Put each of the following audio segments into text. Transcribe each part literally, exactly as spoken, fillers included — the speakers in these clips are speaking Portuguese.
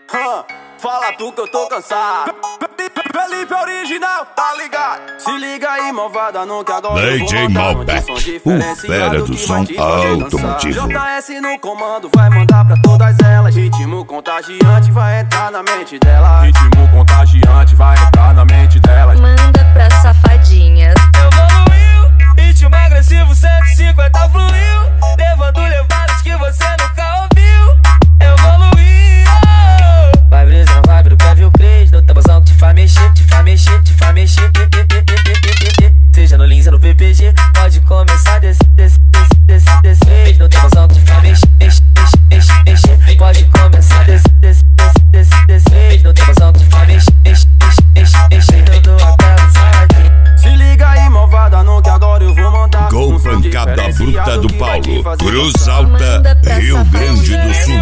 Huh, fala tu que eu tô cansado. Felipe original, tá ligado? Se liga aí, malvada, no que agora D J Malbec, o fera do som automotivo. J S no comando, vai mandar pra todas elas. Ritmo contagiante vai entrar na mente delas. Ritmo contagiante vai entrar na mente delas. Manda pra safadinhas. Evoluiu, ritmo agressivo, cento e cinquenta fluiu, levando levadas que você nunca ouviu. Evoluiu. Vai brisa na vibe do Kevin Cres, no tabuzão que te faz mexer, te faz mexer, te faz mexer. Seja no Lins ou no P P G, pode começar desse, desse, desse, desse, desse. No tabuzão que te faz mexer, mexer, mexer, mexer. Pode começar desse, desse, desse, desse, desse. No tabuzão que te faz mexer, mexer, mexer, mexer. Todo a casa. Se liga aí, malvada, no que agora eu vou mandar. Gol pancada bruta do Paulo, Cruz Alta, Rio Grande do Sul.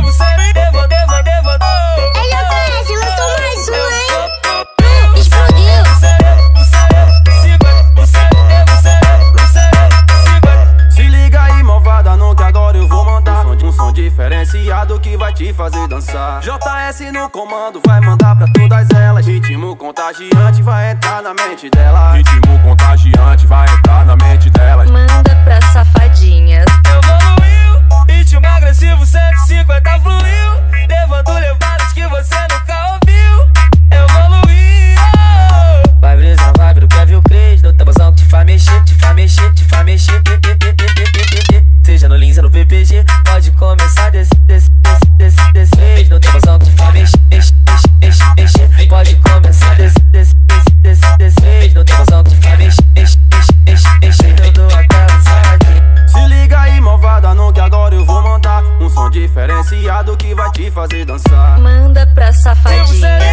Diferenciado que vai te fazer dançar. J S no comando, vai mandar pra todas elas. Ritmo contagiante vai entrar na mente dela. Ritmo contagiante vai entrar na mente delas. Manda pra safadinhas. Evoluiu, ritmo agressivo, cento e cinquenta fluiu, levando levadas que você nunca ouviu. Evoluiu. Vai brisa na vibe do Kevin Cres, no tabuzão que te faz mexer, te faz mexer, te faz mexer. Seja no Lins ou no P P G, pode começar desse, desse, desse, desse, desse. No tabuzão que te faz mexer, mexer, mexer, mexer. Pode começar desse, desse, desse, desse, desse. No tabuzão que te faz mexer, mexer, mexer, mexer. Todo a casa. Se liga aí, malvada, no que agora eu vou mandar um som diferenciado que vai te fazer dançar. Manda pra safadinhas.